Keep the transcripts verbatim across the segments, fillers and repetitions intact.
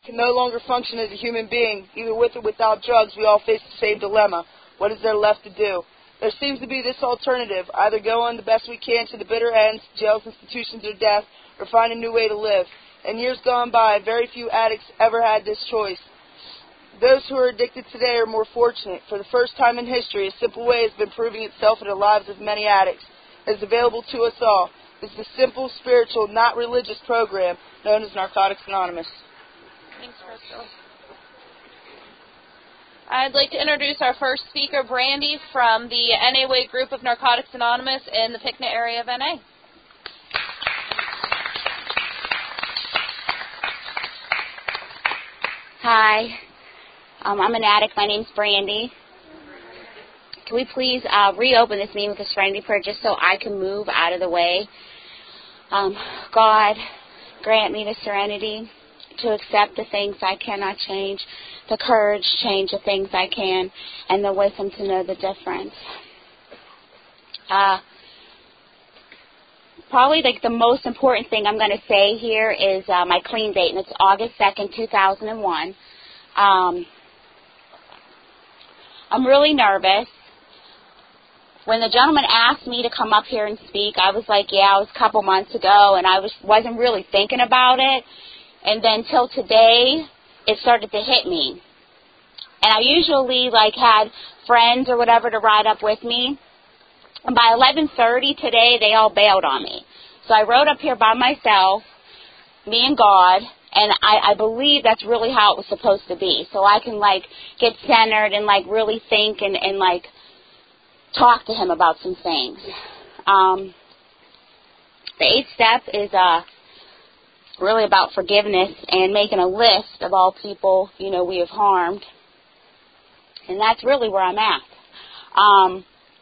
can no longer function as a human being. Either with or without drugs, we all face the same dilemma. What is there left to do? There seems to be this alternative, either go on the best we can to the bitter ends, jails, institutions, or death, or find a new way to live. In years gone by, very few addicts ever had this choice. Those who are addicted today are more fortunate. For the first time in history, a simple way has been proving itself in the lives of many addicts. It is available to us all. This is a simple, spiritual, not religious program known as Narcotics Anonymous. Thanks, Crystal. I'd like to introduce our first speaker, Brandy, from the N A W A group of Narcotics Anonymous in the Picnic area of N A. Hi, um, I'm an addict. My name's Brandy. Can we please uh, reopen this meeting with a serenity prayer just so I can move out of the way? Um, God, grant me the serenity to accept the things I cannot change, the courage to change the things I can, and the wisdom to know the difference. Uh, probably like the most important thing I'm going to say here is uh, my clean date, and it's August second, two thousand one. Um, I'm really nervous. When the gentleman asked me to come up here and speak, I was like, yeah, it was a couple months ago, and I was, wasn't really thinking about it. And then till today, it started to hit me. And I usually, like, had friends or whatever to ride up with me. And by eleven thirty today, they all bailed on me. So I rode up here by myself, me and God, and I, I believe that's really how it was supposed to be. So I can, like, get centered and, like, really think and, and like, talk to him about some things. Um, the eighth step is uh, really about forgiveness and making a list of all people, you know, we have harmed. And that's really where I'm at. Um,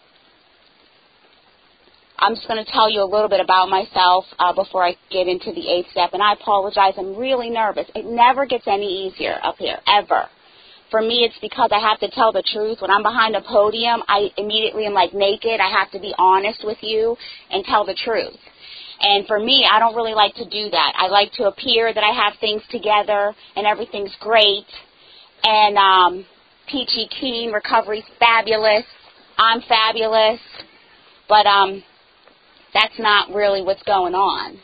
I'm just going to tell you a little bit about myself uh, before I get into the eighth step. And I apologize. I'm really nervous. It never gets any easier up here, ever. For me, it's because I have to tell the truth. When I'm behind a podium, I immediately am like naked. I have to be honest with you and tell the truth. And for me, I don't really like to do that. I like to appear that I have things together and everything's great. And um, peachy keen, recovery's fabulous. I'm fabulous. But um, that's not really what's going on.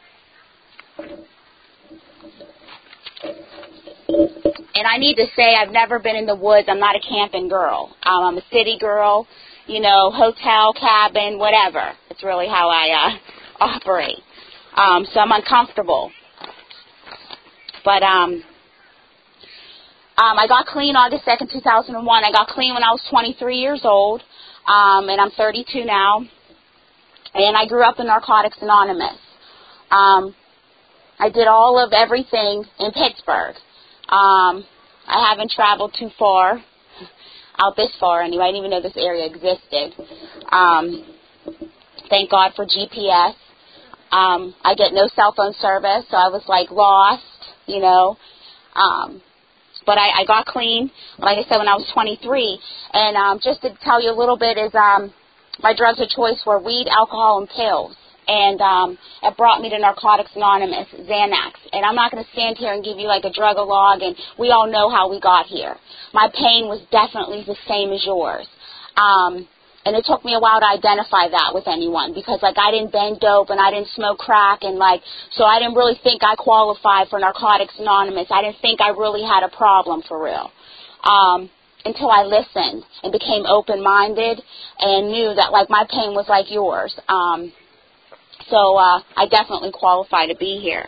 And I need to say I've never been in the woods. I'm not a camping girl. Um, I'm a city girl, you know, hotel, cabin, whatever. It's really how I uh, operate. Um, so I'm uncomfortable. But um, um, I got clean August second, two thousand one. I got clean when I was twenty-three years old, um, and I'm thirty-two now. And I grew up in Narcotics Anonymous. Um, I did all of everything in Pittsburgh. Um, I haven't traveled too far, out this far anyway. I didn't even know this area existed. Um, thank God for G P S. Um, I get no cell phone service, so I was like lost, you know. Um, but I, I got clean, like I said, when I was twenty-three. And um, just to tell you a little bit is um, my drugs of choice were weed, alcohol, and pills. And um, it brought me to Narcotics Anonymous, Xanax. And I'm not going to stand here and give you like a drug-a-log, and we all know how we got here. My pain was definitely the same as yours. Um, and it took me a while to identify that with anyone because, like, I didn't bang dope and I didn't smoke crack. And, like, so I didn't really think I qualified for Narcotics Anonymous. I didn't think I really had a problem for real. Um, until I listened and became open-minded and knew that, like, my pain was like yours. Um So uh, I definitely qualify to be here.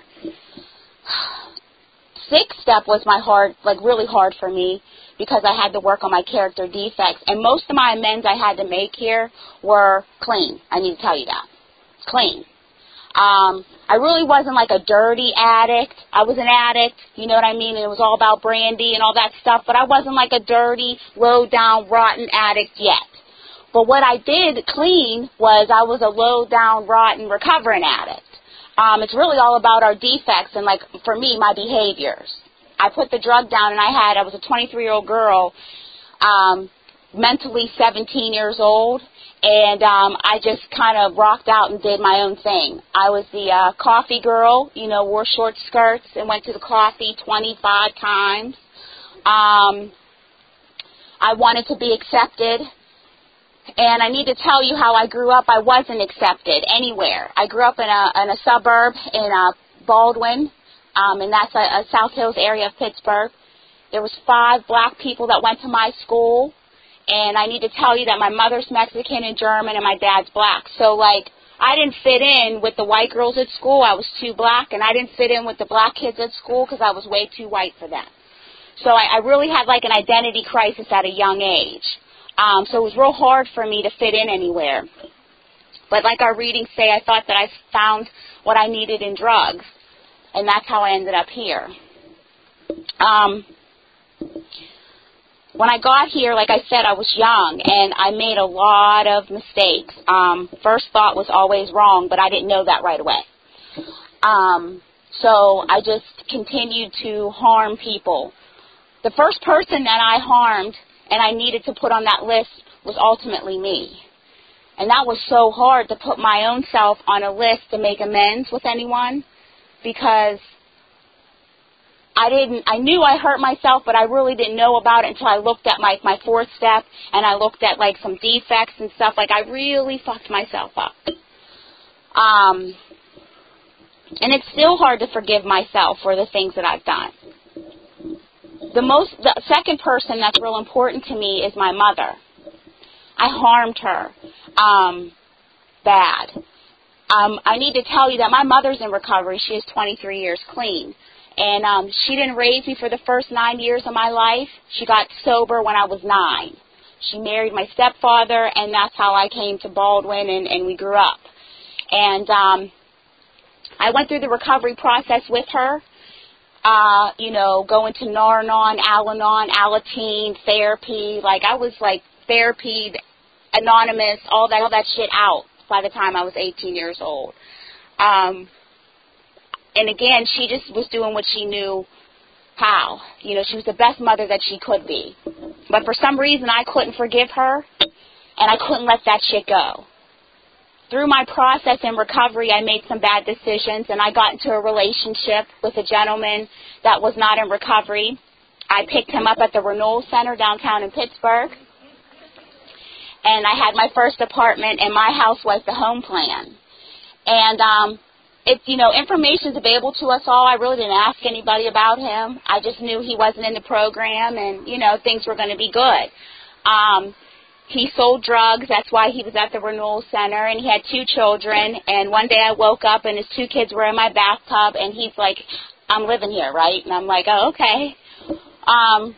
Sixth step was my hard, like really hard for me because I had to work on my character defects. And most of my amends I had to make here were clean. I need to tell you that. Clean. Um, I really wasn't like a dirty addict. I was an addict, you know what I mean? And it was all about brandy and all that stuff. But I wasn't like a dirty, low-down, rotten addict yet. But what I did clean was I was a low-down, rotten, recovering addict. Um, it's really all about our defects and, like, for me, my behaviors. I put the drug down, and I had, I was a twenty-three-year-old girl, um, mentally seventeen years old, And um, I just kind of rocked out and did my own thing. I was the uh, coffee girl, you know, wore short skirts and went to the coffee twenty-five times. Um, I wanted to be accepted. And I need to tell you how I grew up. I wasn't accepted anywhere. I grew up in a, in a suburb in uh, Baldwin, um, and that's a, a South Hills area of Pittsburgh. There was five black people that went to my school. And I need to tell you that my mother's Mexican and German and my dad's black. So, like, I didn't fit in with the white girls at school. I was too black. And I didn't fit in with the black kids at school because I was way too white for them. So I, I really had, like, an identity crisis at a young age. Um, so it was real hard for me to fit in anywhere. But like our readings say, I thought that I found what I needed in drugs. And that's how I ended up here. Um... When I got here, like I said, I was young, and I made a lot of mistakes. Um, first thought was always wrong, but I didn't know that right away. Um, so I just continued to harm people. The first person that I harmed and I needed to put on that list was ultimately me. And that was so hard to put my own self on a list to make amends with anyone, because I didn't, I knew I hurt myself, but I really didn't know about it until I looked at my, my fourth step, and I looked at, like, some defects and stuff. Like, I really fucked myself up. Um, and it's still hard to forgive myself for the things that I've done. The most, the second person that's real important to me is my mother. I harmed her, um, bad. Um, I need to tell you that my mother's in recovery. She is twenty-three years clean. And um, she didn't raise me for the first nine years of my life. She got sober when I was nine. She married my stepfather, and that's how I came to Baldwin, and, and we grew up. And um, I went through the recovery process with her, uh, you know, going to Nar-Anon, Al-Anon, Alateen, therapy. Like, I was, like, therapy, anonymous, all that, all that shit out by the time I was eighteen years old. Um And again, she just was doing what she knew how. You know, she was the best mother that she could be. But for some reason, I couldn't forgive her, and I couldn't let that shit go. Through my process in recovery, I made some bad decisions, and I got into a relationship with a gentleman that was not in recovery. I picked him up at the Renewal Center downtown in Pittsburgh, and I had my first apartment, and my house was the home plan. And, um... It's, you know, information is available to us all. I really didn't ask anybody about him. I just knew he wasn't in the program, and, you know, things were going to be good. Um, he sold drugs. That's why he was at the Renewal Center, and he had two children. And one day I woke up, and his two kids were in my bathtub, and he's like, I'm living here, right? And I'm like, oh, okay. Um,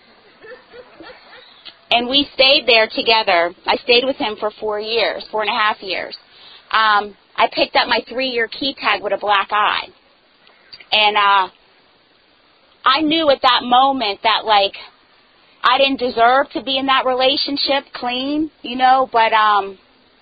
and we stayed there together. I stayed with him for four years, four and a half years. Um, I picked up my three-year key tag with a black eye. And uh, I knew at that moment that, like, I didn't deserve to be in that relationship clean, you know, but um,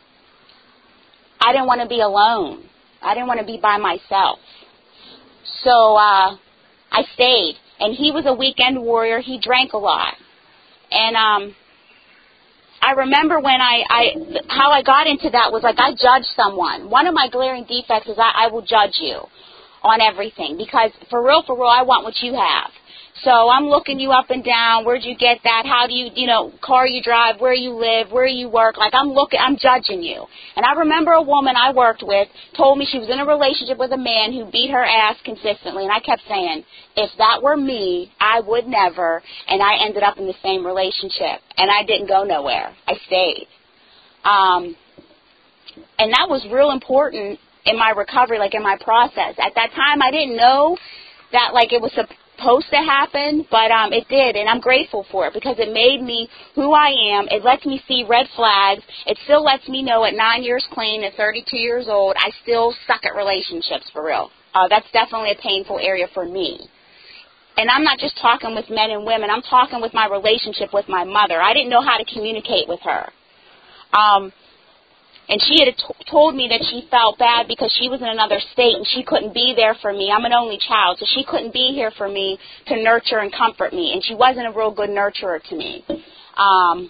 I didn't want to be alone. I didn't want to be by myself. So uh, I stayed. And he was a weekend warrior. He drank a lot. And um, I remember when I, I, how I got into that was like I judged someone. One of my glaring defects is I, I will judge you on everything because for real, for real, I want what you have. So I'm looking you up and down. Where'd you get that? How do you, you know, car you drive, where you live, where you work. Like I'm looking, I'm judging you. And I remember a woman I worked with told me she was in a relationship with a man who beat her ass consistently. And I kept saying, if that were me, I would never. And I ended up in the same relationship. And I didn't go nowhere. I stayed. Um, and that was real important in my recovery, like in my process. At that time, I didn't know that, like, it was supposed supposed to happen, but um, it did, and I'm grateful for it because it made me who I am. It lets me see red flags. It still lets me know at nine years clean, at thirty-two years old, I still suck at relationships for real. Uh, that's definitely a painful area for me. And I'm not just talking with men and women. I'm talking with my relationship with my mother. I didn't know how to communicate with her. Um, And she had t- told me that she felt bad because she was in another state and she couldn't be there for me. I'm an only child, so she couldn't be here for me to nurture and comfort me. And she wasn't a real good nurturer to me. Um,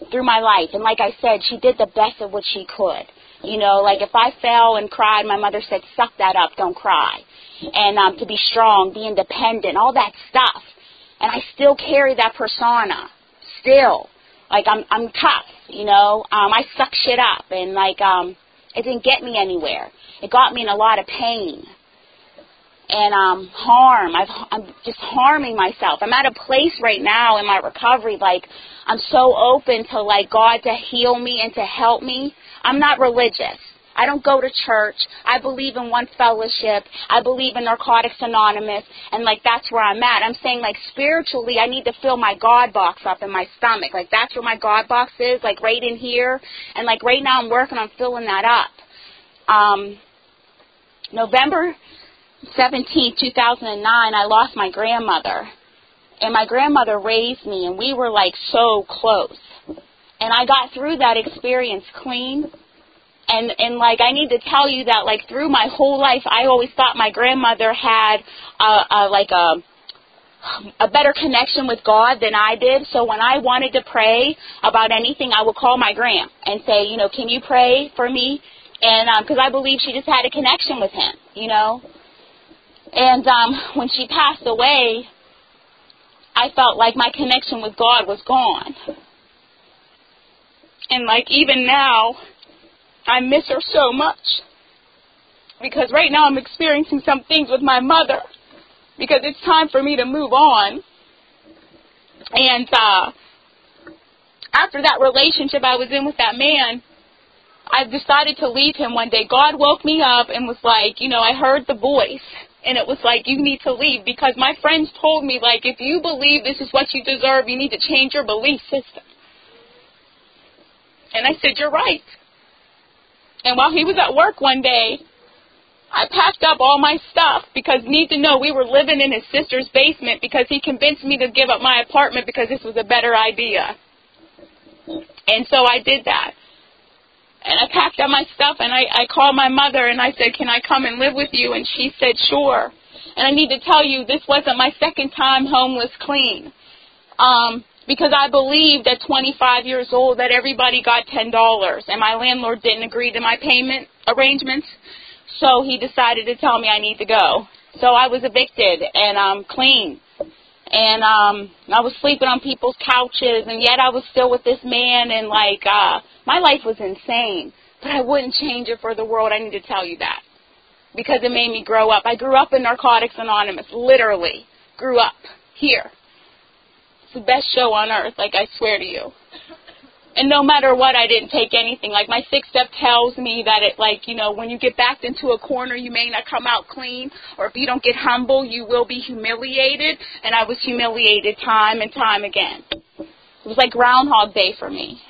through my life. And like I said, she did the best of what she could. You know, like if I fell and cried, my mother said, suck that up, don't cry. And um, to be strong, be independent, all that stuff. And I still carry that persona, still. Like, I'm I'm tough, you know. Um, I suck shit up, and, like, um, it didn't get me anywhere. It got me in a lot of pain and um, harm. I've, I'm just harming myself. I'm at a place right now in my recovery, like, I'm so open to, like, God to heal me and to help me. I'm not religious. I don't go to church. I believe in one fellowship. I believe in Narcotics Anonymous, and, like, that's where I'm at. I'm saying, like, spiritually, I need to fill my God box up in my stomach. Like, that's where my God box is, like, right in here. And, like, right now I'm working on filling that up. Um, November seventeenth, two thousand nine, I lost my grandmother. And my grandmother raised me, and we were, like, so close. And I got through that experience clean. And, and, like, I need to tell you that, like, through my whole life, I always thought my grandmother had, a, a, like, a, a better connection with God than I did. So when I wanted to pray about anything, I would call my gram and say, you know, can you pray for me? And because um, I believe she just had a connection with him, you know. And um, when she passed away, I felt like my connection with God was gone. And, like, even now, I miss her so much, because right now I'm experiencing some things with my mother, because it's time for me to move on. And uh, after that relationship I was in with that man, I decided to leave him one day. God woke me up and was like, you know, I heard the voice, and it was like, you need to leave, because my friends told me, like, if you believe this is what you deserve, you need to change your belief system. And I said, you're right. And while he was at work one day, I packed up all my stuff, because need to know we were living in his sister's basement, because he convinced me to give up my apartment because this was a better idea. And so I did that. And I packed up my stuff, and I, I called my mother, and I said, can I come and live with you? And she said, sure. And I need to tell you, this wasn't my second time homeless clean. Um... Because I believed at twenty-five years old that everybody got ten dollars, and my landlord didn't agree to my payment arrangements, so he decided to tell me I need to go. So I was evicted and um, clean, and um, I was sleeping on people's couches, and yet I was still with this man, and, like, uh, my life was insane, but I wouldn't change it for the world. I need to tell you that, because it made me grow up. I grew up in Narcotics Anonymous, literally grew up here. It's the best show on earth, like, I swear to you. And no matter what, I didn't take anything. Like, my sixth step tells me that it, like, you know, when you get backed into a corner, you may not come out clean. Or if you don't get humble, you will be humiliated. And I was humiliated time and time again. It was like Groundhog Day for me.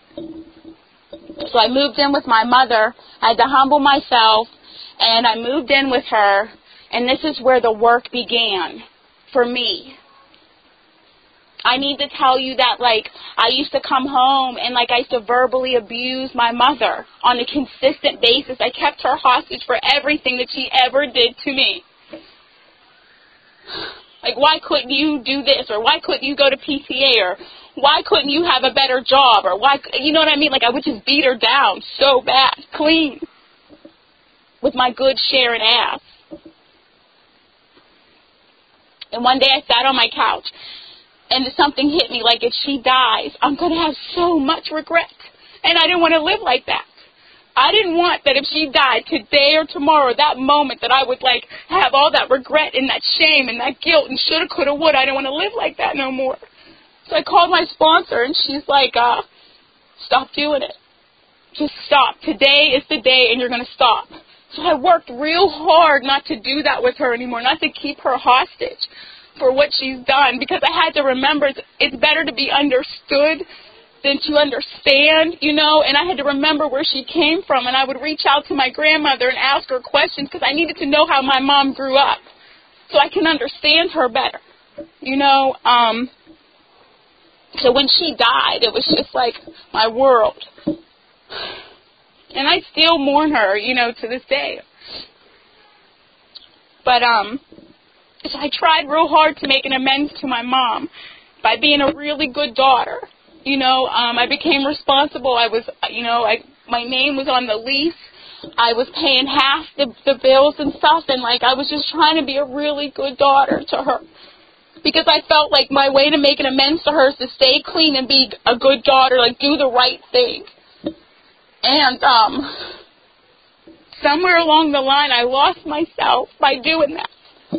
So I moved in with my mother. I had to humble myself. And I moved in with her. And this is where the work began for me. I need to tell you that, like, I used to come home and, like, I used to verbally abuse my mother on a consistent basis. I kept her hostage for everything that she ever did to me. Like, why couldn't you do this? Or why couldn't you go to P T A? Or why couldn't you have a better job? Or why, you know what I mean? Like, I would just beat her down so bad, clean, with my good Sharon ass. And one day I sat on my couch, and something hit me, like, if she dies, I'm going to have so much regret. And I didn't want to live like that. I didn't want that if she died today or tomorrow, that moment, that I would, like, have all that regret and that shame and that guilt and shoulda, coulda, woulda. I didn't want to live like that no more. So I called my sponsor, and she's like, uh, stop doing it. Just stop. Today is the day, and you're going to stop. So I worked real hard not to do that with her anymore, not to keep her hostage for what she's done, because I had to remember it's, it's better to be understood than to understand, you know, and I had to remember where she came from, and I would reach out to my grandmother and ask her questions, because I needed to know how my mom grew up so I can understand her better, you know. Um, so when she died, it was just like my world, and I still mourn her, you know, to this day. But, um... So I tried real hard to make an amends to my mom by being a really good daughter, You know, um, I became responsible. I was, you know, I my name was on the lease. I was paying half the, the bills and stuff, and, like, I was just trying to be a really good daughter to her. Because I felt like my way to make an amends to her is to stay clean and be a good daughter, like, do the right thing. And, um, somewhere along the line, I lost myself by doing that.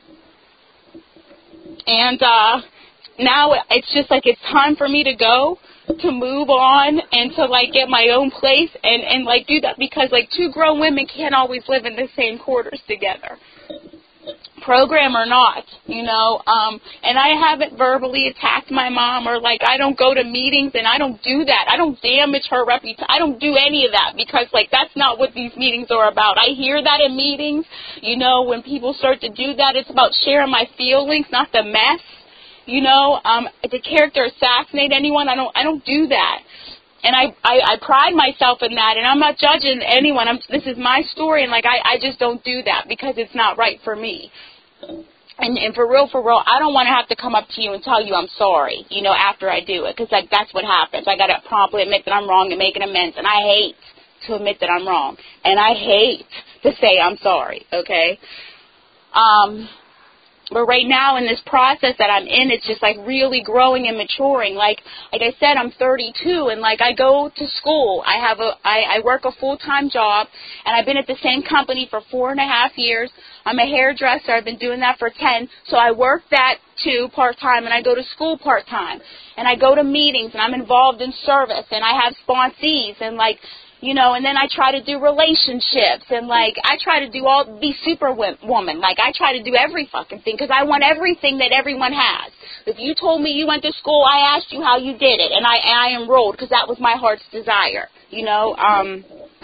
And, uh, now it's just like it's time for me to go, to move on, and to, like, get my own place and, and, like, do that because, like, two grown women can't always live in the same quarters together. Program or not, you know, um, and I haven't verbally attacked my mom or, like, I don't go to meetings and I don't do that. I don't damage her reputation. I don't do any of that because, like, that's not what these meetings are about. I hear that in meetings, you know, when people start to do that, it's about sharing my feelings, not the mess, you know, um, the character assassinate anyone. I don't, I don't do that. And I, I, I pride myself in that, and I'm not judging anyone. I'm, this is my story, and, like, I, I just don't do that because it's not right for me. And, and for real, for real, I don't want to have to come up to you and tell you I'm sorry, you know, after I do it, because, like, that's what happens. I got to promptly admit that I'm wrong and make an amends, and I hate to admit that I'm wrong, and I hate to say I'm sorry, okay? Um... But right now in this process that I'm in, it's just, like, really growing and maturing. Like, like I said, I'm thirty-two, and, like, I go to school. I have a, I, I work a full-time job, and I've been at the same company for four and a half years. I'm a hairdresser. I've been doing that for ten. So I work that, too, part-time, and I go to school part-time. And I go to meetings, and I'm involved in service, and I have sponsees, and, like, you know, and then I try to do relationships, and, like, I try to do all, be superwoman. Like, I try to do every fucking thing, because I want everything that everyone has. If you told me you went to school, I asked you how you did it, and I, and I enrolled, because that was my heart's desire, you know. Um,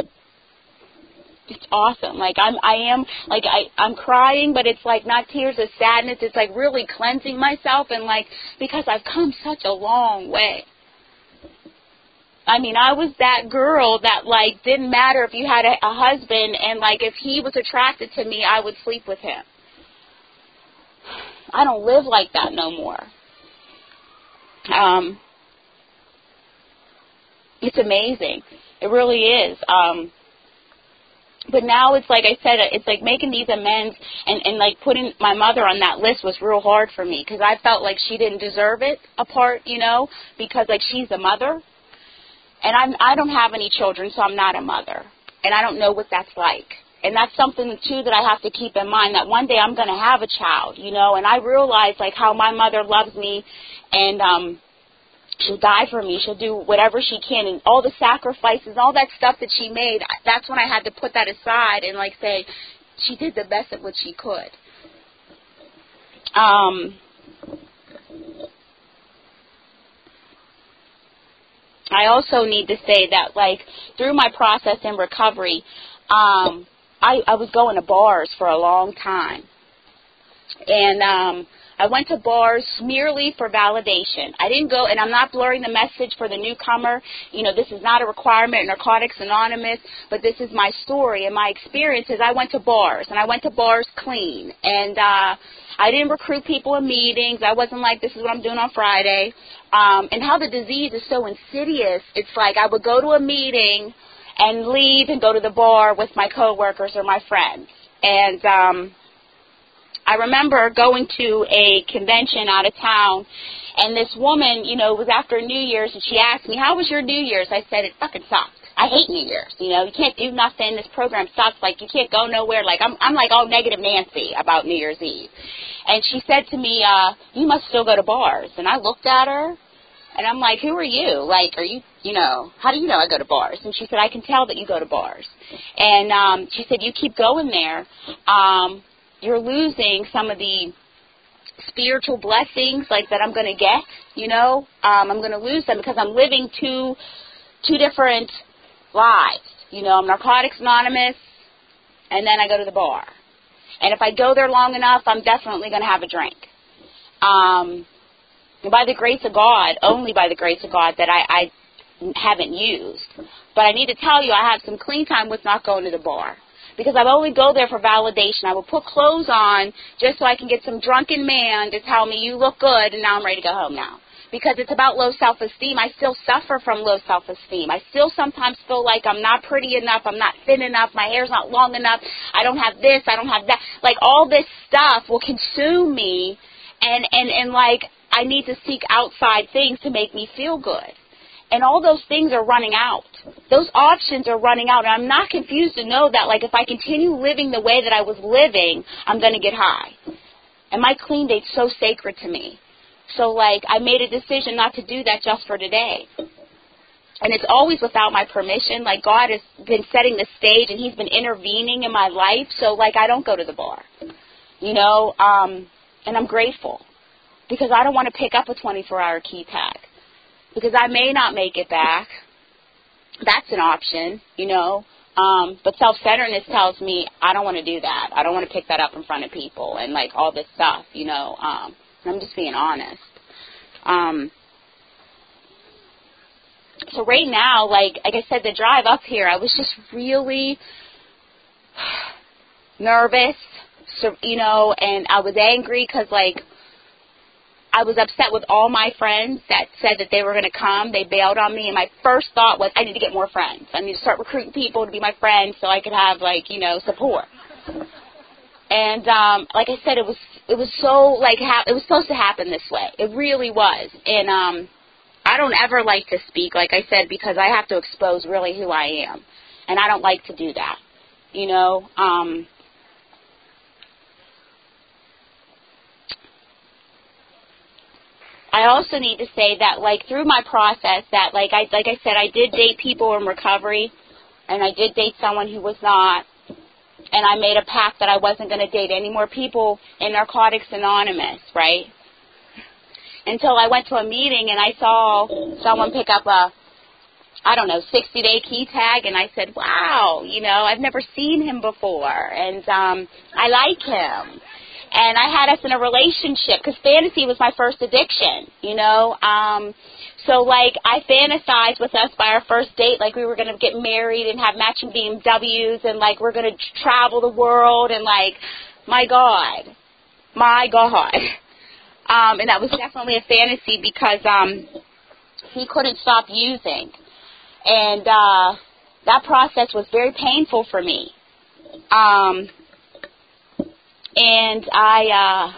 it's awesome. Like, I'm, I am, like, I, I'm crying, but it's, like, not tears of sadness. It's, like, really cleansing myself, and, like, because I've come such a long way. I mean, I was that girl that, like, didn't matter if you had a, a husband, and, like, if he was attracted to me, I would sleep with him. I don't live like that no more. Um, it's amazing. It really is. Um, but now it's like I said, it's like making these amends and, and, like, putting my mother on that list was real hard for me because I felt like she didn't deserve it apart, you know, because, like, she's a mother. And I'm, I don't have any children, so I'm not a mother. And I don't know what that's like. And that's something, too, that I have to keep in mind, that one day I'm going to have a child, you know. And I realize, like, how my mother loves me, and um, she'll die for me. She'll do whatever she can. And all the sacrifices, all that stuff that she made, that's when I had to put that aside and, like, say, she did the best at what she could. Um... I also need to say that, like, through my process in recovery, um, I, I was going to bars for a long time. And um, I went to bars merely for validation. I didn't go, and I'm not blurring the message for the newcomer. You know, this is not a requirement in Narcotics Anonymous, but this is my story and my experiences. I went to bars, and I went to bars clean. And uh, I didn't recruit people in meetings. I wasn't like, this is what I'm doing on Friday. Um, and how the disease is so insidious. It's like I would go to a meeting and leave and go to the bar with my coworkers or my friends. And um, I remember going to a convention out of town, and this woman, you know, it was after New Year's, and she asked me, how was your New Year's? I said, it fucking sucked. I hate New Year's. You know, you can't do nothing. This program sucks. Like, you can't go nowhere. Like, I'm, I'm like all negative Nancy about New Year's Eve. And she said to me, uh, you must still go to bars. And I looked at her, and I'm like, who are you? Like, are you, you know, how do you know I go to bars? And she said, I can tell that you go to bars. And um, she said, you keep going there. Um, you're losing some of the spiritual blessings, like, that I'm going to get, you know. Um, I'm going to lose them because I'm living two, two different lives. You know, I'm Narcotics Anonymous, and then I go to the bar. And if I go there long enough, I'm definitely going to have a drink. Um... By the grace of God, only by the grace of God, that I, I haven't used. But I need to tell you, I have some clean time with not going to the bar. Because I only go there for validation. I will put clothes on just so I can get some drunken man to tell me, you look good, and now I'm ready to go home now. because it's about low self-esteem. I still suffer from low self-esteem. I still sometimes feel like I'm not pretty enough, I'm not thin enough, my hair's not long enough, I don't have this, I don't have that. Like, all this stuff will consume me, and, and, and like, I need to seek outside things to make me feel good. And all those things are running out. Those options are running out. And I'm not confused to know that, like, if I continue living the way that I was living, I'm going to get high. And my clean date's so sacred to me. So, like, I made a decision not to do that just for today. And it's always without my permission. Like, God has been setting the stage, and he's been intervening in my life. So, like, I don't go to the bar, you know, um, and I'm grateful because I don't want to pick up a twenty-four hour key tag because I may not make it back. That's an option, you know. Um, but self-centeredness tells me I don't want to do that. I don't want to pick that up in front of people and, like, all this stuff, you know. Um, and I'm just being honest. Um, so right now, like, like I said, the drive up here, I was just really nervous, so, you know, and I was angry because, like, I was upset with all my friends that said that they were going to come. They bailed on me, and my first thought was, I need to get more friends. I need to start recruiting people to be my friends so I could have, like, you know, support. And um, like I said, it was it was so, like, ha- it was supposed to happen this way. It really was. And um, I don't ever like to speak, like I said, because I have to expose really who I am. And I don't like to do that, you know. Um I also need to say that, like, through my process, that, like I like I said, I did date people in recovery, and I did date someone who was not, and I made a pact that I wasn't going to date any more people in Narcotics Anonymous, right? Until I went to a meeting and I saw someone pick up a, I don't know, sixty-day key tag, and I said, wow, you know, I've never seen him before, and um, I like him. And I had us in a relationship because fantasy was my first addiction, you know. Um, so, like, I fantasized with us by our first date, like we were going to get married and have matching B M Ws and, like, we're going to travel the world and, like, my God, my God. Um, and that was definitely a fantasy because um, he couldn't stop using. And uh, that process was very painful for me. Um And I, uh,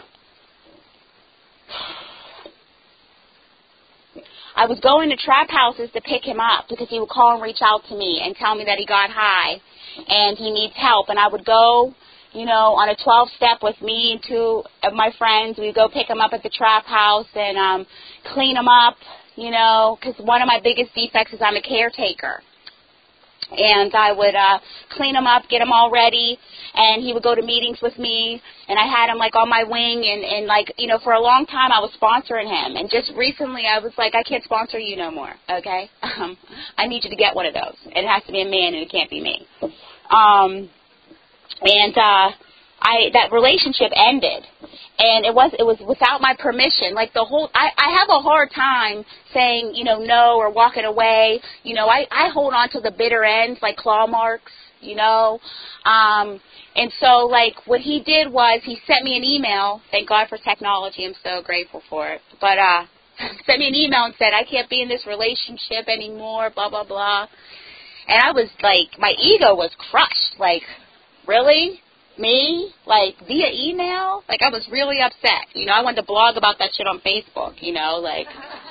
I was going to trap houses to pick him up because he would call and reach out to me and tell me that he got high and he needs help. And I would go, you know, on a twelve-step with me and two of my friends. We'd go pick him up at the trap house and um, clean him up, you know, because one of my biggest defects is I'm a caretaker. And I would uh, clean him up, get him all ready, and he would go to meetings with me, and I had him, like, on my wing, and, and like, you know, for a long time I was sponsoring him, and just recently I was like, I can't sponsor you no more, okay? Um, I need you to get one of those. It has to be a man, and it can't be me. Um, and uh, I that relationship ended, and it was it was without my permission. Like, the whole, I, I have a hard time saying, you know, no or walking away. You know, I, I hold on to the bitter ends, like claw marks, you know. Um, and so, like, what he did was he sent me an email. Thank God for technology. I'm so grateful for it. But uh, sent me an email and said, I can't be in this relationship anymore, blah, blah, blah. And I was like, my ego was crushed. Like, really? Me? Like, via email? Like, I was really upset. You know, I wanted to blog about that shit on Facebook, you know, like.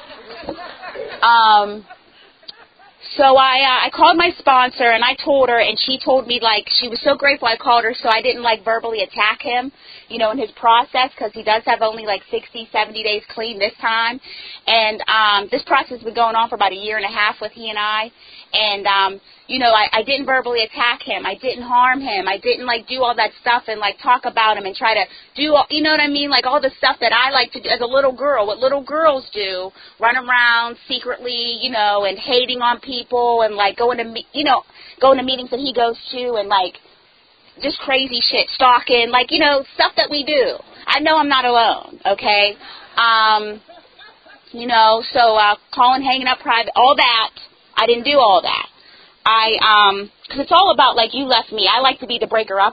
Um, so I uh, I called my sponsor, and I told her, and she told me, like, she was so grateful I called her so I didn't, like, verbally attack him, you know, in his process, because he does have only, like, sixty, seventy days clean this time. And um, this process has been going on for about a year and a half with he and I. And, um, you know, I, I didn't verbally attack him. I didn't harm him. I didn't, like, do all that stuff and, like, talk about him and try to do, all, you know what I mean, like, all the stuff that I like to do as a little girl, what little girls do, run around secretly, you know, and hating on people and, like, going to, me- you know, going to meetings that he goes to and, like, just crazy shit, stalking, like, you know, stuff that we do. I know I'm not alone, okay? Um, you know, so uh, calling, hanging up private, all that. I didn't do all that. I, um, because it's all about, like, you left me. I like to be the breaker-upper,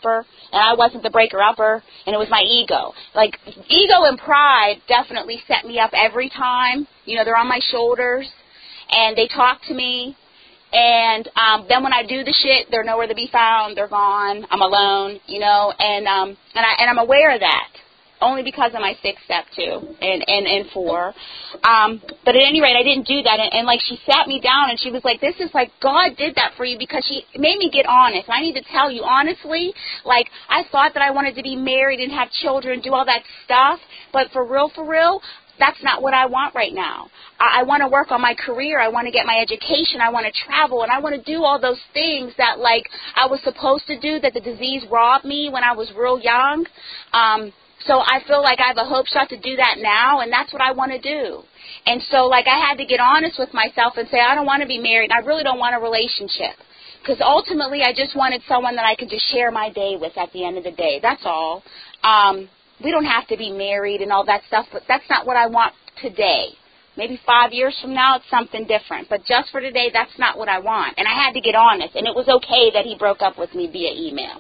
and I wasn't the breaker-upper, and it was my ego. Like, ego and pride definitely set me up every time. You know, they're on my shoulders, and they talk to me, and um, then when I do the shit, they're nowhere to be found. They're gone. I'm alone, you know, and um, and, I, and I'm aware of that. Only because of my sixth step, too, and, and, and four. Um, but at any rate, I didn't do that. And, and, like, she sat me down, and she was like, this is like, God did that for you because she made me get honest. I need to tell you, honestly, like, I thought that I wanted to be married and have children, do all that stuff. But for real, for real, that's not what I want right now. I, I want to work on my career. I want to get my education. I want to travel. And I want to do all those things that, like, I was supposed to do that the disease robbed me when I was real young. Um So I feel like I have a hope shot to do that now, and that's what I want to do. And so, like, I had to get honest with myself and say, I don't want to be married. I really don't want a relationship. Because ultimately, I just wanted someone that I could just share my day with at the end of the day. That's all. Um, we don't have to be married and all that stuff, but that's not what I want today. Maybe five years from now, it's something different. But just for today, that's not what I want. And I had to get honest. And it was okay that he broke up with me via email.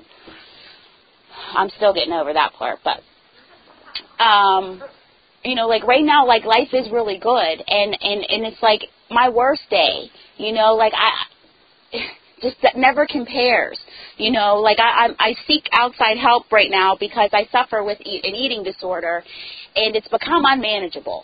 I'm still getting over that part, but... Um, you know, like right now, like life is really good, and, and, and it's like my worst day, you know, like I, just that never compares, you know, like I, I, I seek outside help right now because I suffer with e- an eating disorder, and it's become unmanageable.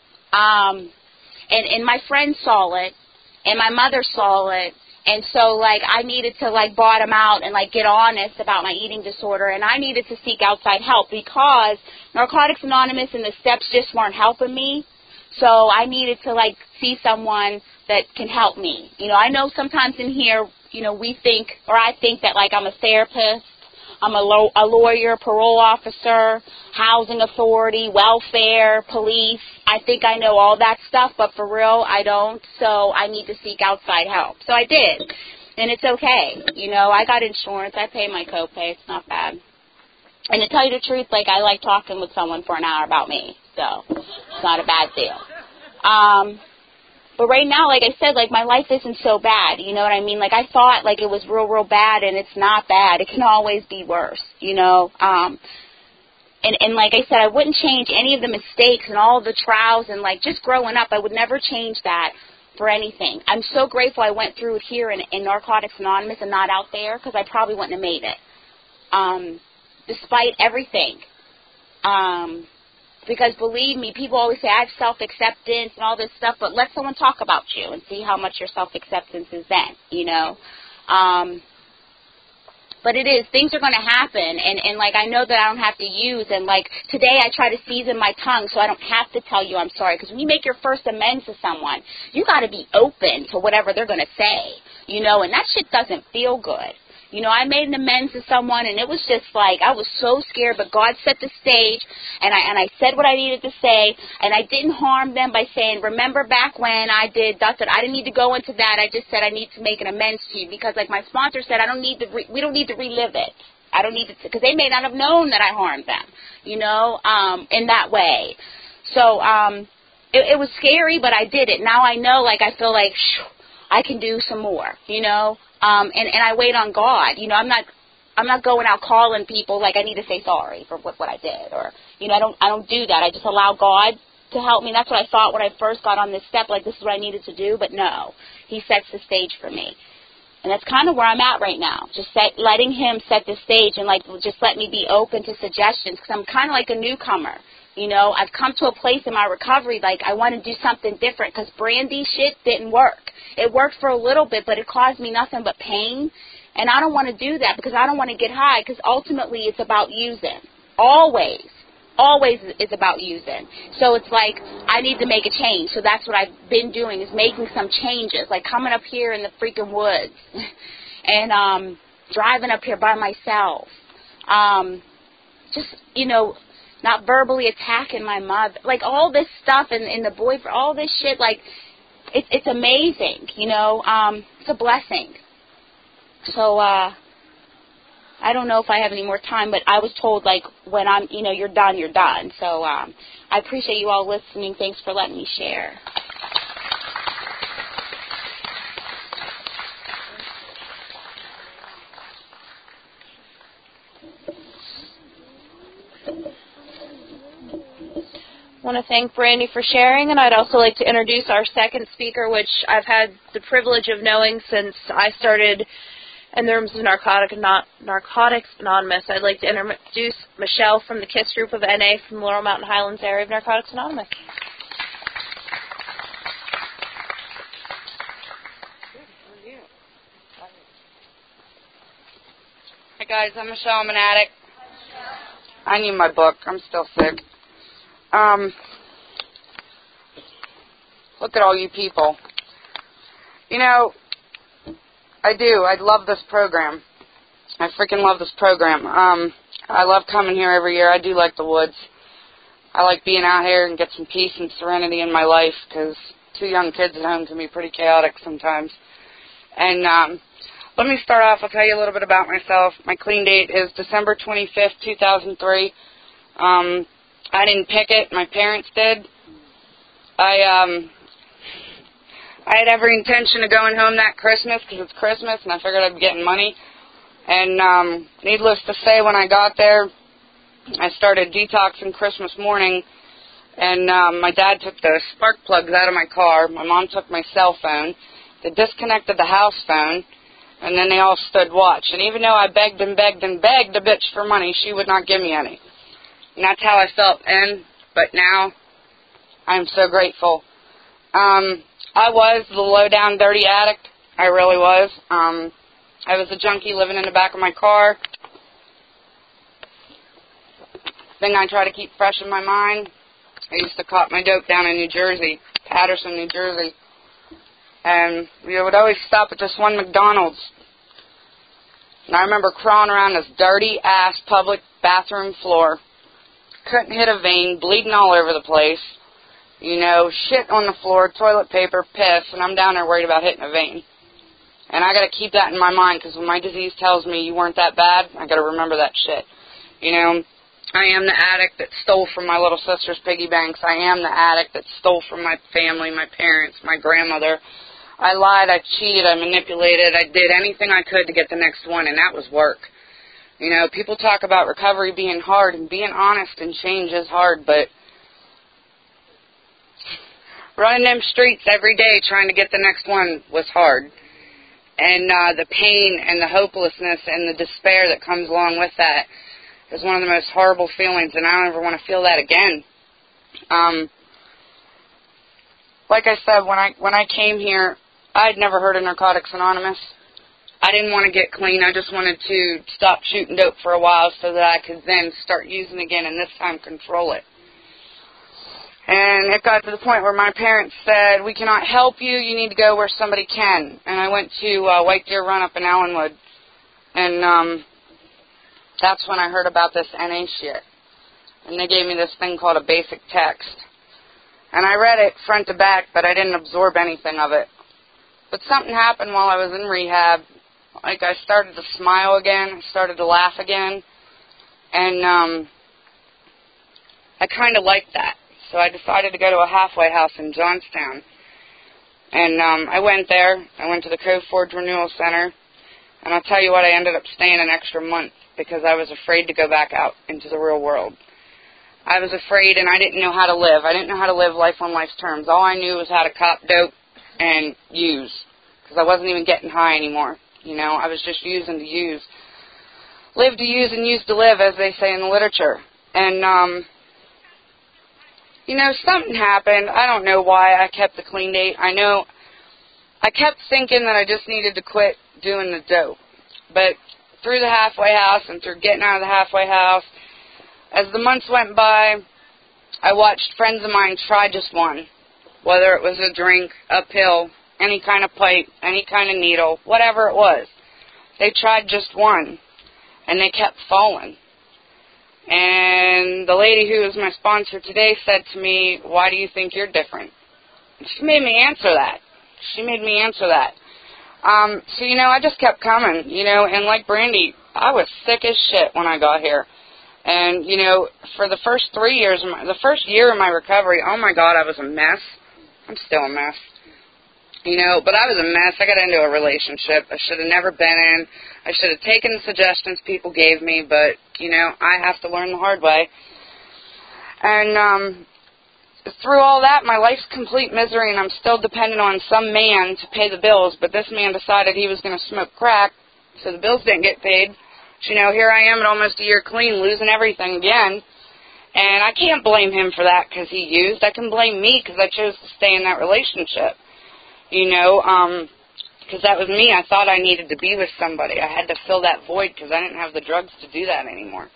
Um, and, and my friends saw it, and my mother saw it. And so, like, I needed to, like, bottom out and, like, get honest about my eating disorder. And I needed to seek outside help because Narcotics Anonymous and the steps just weren't helping me. So I needed to, like, see someone that can help me. You know, I know sometimes in here, you know, we think, or I think that, like, I'm a therapist. I'm a, lo- a lawyer, parole officer, housing authority, welfare, police. I think I know all that stuff, but for real, I don't. So I need to seek outside help. So I did, and it's okay. You know, I got insurance. I pay my copay. It's not bad. And to tell you the truth, like, I like talking with someone for an hour about me, so it's not a bad deal. Um... But right now, like I said, like my life isn't so bad, you know what I mean? Like I thought like it was real, real bad, and it's not bad. It can always be worse, you know? Um, and, and like I said, I wouldn't change any of the mistakes and all the trials and like just growing up. I would never change that for anything. I'm so grateful I went through it here in, in Narcotics Anonymous and not out there because I probably wouldn't have made it, um, despite everything. Um Because believe me, people always say I have self-acceptance and all this stuff, but let someone talk about you and see how much your self-acceptance is then, you know. Um, but it is. Things are going to happen, and, and, like, I know that I don't have to use, and, like, today I try to season my tongue so I don't have to tell you I'm sorry, because when you make your first amends to someone, you got to be open to whatever they're going to say, you know, and that shit doesn't feel good. You know, I made an amends to someone, and it was just like, I was so scared, but God set the stage, and I and I said what I needed to say, and I didn't harm them by saying, remember back when I did that, that I didn't need to go into that. I just said I need to make an amends to you, because like my sponsor said, I don't need to, re- we don't need to relive it. I don't need to, because they may not have known that I harmed them, you know, um, in that way. So um, it, it was scary, but I did it. Now I know, like, I feel like, shh, I can do some more, you know. Um, and, and I wait on God. You know, I'm not I'm not going out calling people like I need to say sorry for what, what I did. Or, you know, I don't I don't do that. I just allow God to help me. That's what I thought when I first got on this step, like this is what I needed to do. But no, he sets the stage for me. And that's kind of where I'm at right now. Just set, letting him set the stage and, like, just let me be open to suggestions because I'm kind of like a newcomer. You know, I've come to a place in my recovery, like, I want to do something different because Brandy shit didn't work. It worked for a little bit, but it caused me nothing but pain. And I don't want to do that because I don't want to get high because ultimately it's about using. Always. Always is about using. So it's like I need to make a change. So that's what I've been doing is making some changes, like coming up here in the freaking woods and um, driving up here by myself. Um, just, you know, not verbally attacking my mother. Like all this stuff and, and the boyfriend, all this shit, like, It's it's amazing, you know. Um, it's a blessing. So uh, I don't know if I have any more time, but I was told like when I'm, you know, you're done, you're done. So um, I appreciate you all listening. Thanks for letting me share. want to thank Brandy for sharing, and I'd also like to introduce our second speaker, which I've had the privilege of knowing since I started in the rooms of Narcotic, not, Narcotics Anonymous. I'd like to introduce Michelle from the KISS group of N A from the Laurel Mountain Highlands area of Narcotics Anonymous. Hi guys, I'm Michelle. I'm an addict. I need my book. I'm still sick. Um, look at all you people. You know, I do. I love this program. I freaking love this program. Um, I love coming here every year. I do like the woods. I like being out here and get some peace and serenity in my life because two young kids at home can be pretty chaotic sometimes. And um, let me start off. I'll tell you a little bit about myself. My clean date is December twenty-fifth, two thousand three. Um, I didn't pick it. My parents did. I um, I had every intention of going home that Christmas because it's Christmas, and I figured I'd be getting money. And um, needless to say, when I got there, I started detoxing Christmas morning, and um, my dad took the spark plugs out of my car. My mom took my cell phone. They disconnected the house phone, and then they all stood watch. And even though I begged and begged and begged the bitch for money, she would not give me any. And that's how I felt then, but now I'm so grateful. Um, I was the low-down, dirty addict. I really was. Um, I was a junkie living in the back of my car. Thing I try to keep fresh in my mind, I used to cop my dope down in New Jersey, Patterson, New Jersey. And we would always stop at this one McDonald's. And I remember crawling around this dirty-ass public bathroom floor. Couldn't hit a vein, bleeding all over the place. You know, shit on the floor, toilet paper, piss, and I'm down there worried about hitting a vein. And I got to keep that in my mind because when my disease tells me you weren't that bad, I got to remember that shit. You know, I am the addict that stole from my little sister's piggy banks. I am the addict that stole from my family, my parents, my grandmother. I lied, I cheated, I manipulated, I did anything I could to get the next one, and that was work. You know, people talk about recovery being hard, and being honest and change is hard, but running them streets every day trying to get the next one was hard. And uh, the pain and the hopelessness and the despair that comes along with that is one of the most horrible feelings, and I don't ever want to feel that again. Um, like I said, when I when I came here, I'd never heard of Narcotics Anonymous. I didn't want to get clean. I just wanted to stop shooting dope for a while so that I could then start using again and this time control it. And it got to the point where my parents said, we cannot help you. You need to go where somebody can. And I went to uh, White Deer Run up in Allenwood. And um, that's when I heard about this N A shit. And they gave me this thing called a basic text. And I read it front to back, but I didn't absorb anything of it. But something happened while I was in rehab. Like, I started to smile again. I started to laugh again. And um, I kind of liked that. So I decided to go to a halfway house in Johnstown. And um, I went there. I went to the Cove Forge Renewal Center. And I'll tell you what, I ended up staying an extra month because I was afraid to go back out into the real world. I was afraid, and I didn't know how to live. I didn't know how to live life on life's terms. All I knew was how to cop dope and use, because I wasn't even getting high anymore. You know, I was just using to use. Live to use and use to live, as they say in the literature. And, um, you know, something happened. I don't know why I kept the clean date. I know I kept thinking that I just needed to quit doing the dope. But through the halfway house and through getting out of the halfway house, as the months went by, I watched friends of mine try just one. Whether it was a drink, a pill, any kind of pipe, any kind of needle, whatever it was. They tried just one, and they kept falling. And the lady who is my sponsor today said to me, why do you think you're different? And she made me answer that. She made me answer that. Um, so, you know, I just kept coming, you know, and like Brandy, I was sick as shit when I got here. And, you know, for the first three years, of my, the first year of my recovery, oh, my God, I was a mess. I'm still a mess. You know, but I was a mess. I got into a relationship I should have never been in. I should have taken the suggestions people gave me, but, you know, I have to learn the hard way. And um, through all that, my life's complete misery, and I'm still dependent on some man to pay the bills, but this man decided he was going to smoke crack, so the bills didn't get paid. So, you know, here I am at almost a year clean, losing everything again, and I can't blame him for that because he used. I can blame me because I chose to stay in that relationship, you know, um, because that was me. I thought I needed to be with somebody. I had to fill that void because I didn't have the drugs to do that anymore.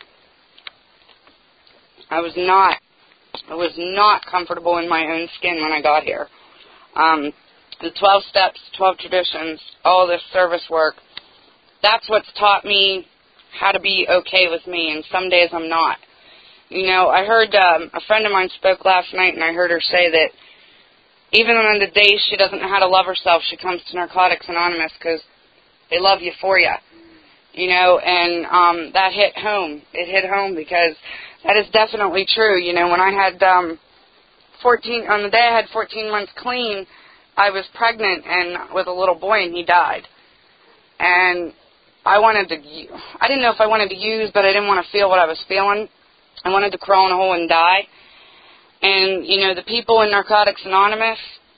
I was not, I was not comfortable in my own skin when I got here. Um, the twelve steps, twelve traditions, all this service work, that's what's taught me how to be okay with me, and some days I'm not. You know, I heard um, a friend of mine spoke last night, and I heard her say that even on the days she doesn't know how to love herself, she comes to Narcotics Anonymous because they love you for you. You know, and um, that hit home. It hit home because that is definitely true. You know, when I had um, fourteen, on the day I had fourteen months clean, I was pregnant and with a little boy, and he died. And I wanted to, I didn't know if I wanted to use, but I didn't want to feel what I was feeling. I wanted to crawl in a hole and die. And, you know, the people in Narcotics Anonymous,